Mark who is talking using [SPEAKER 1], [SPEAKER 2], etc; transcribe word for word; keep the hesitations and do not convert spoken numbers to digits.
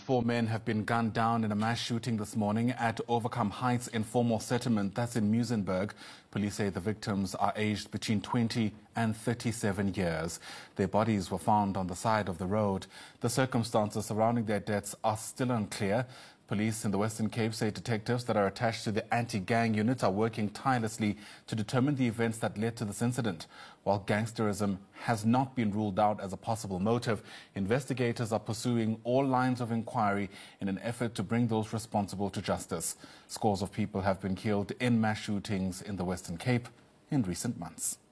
[SPEAKER 1] Four men have been gunned down in a mass shooting this morning at Overcome Heights informal settlement that's in Muizenberg. Police say the victims are aged between twenty and thirty-seven years. Their bodies were found on the side of the road. The circumstances surrounding their deaths are still unclear. Police in the Western Cape say detectives that are attached to the anti-gang unit are working tirelessly to determine the events that led to this incident. While gangsterism has not been ruled out as a possible motive, investigators are pursuing all lines of inquiry in an effort to bring those responsible to justice. Scores of people have been killed in mass shootings in the Western Cape in recent months.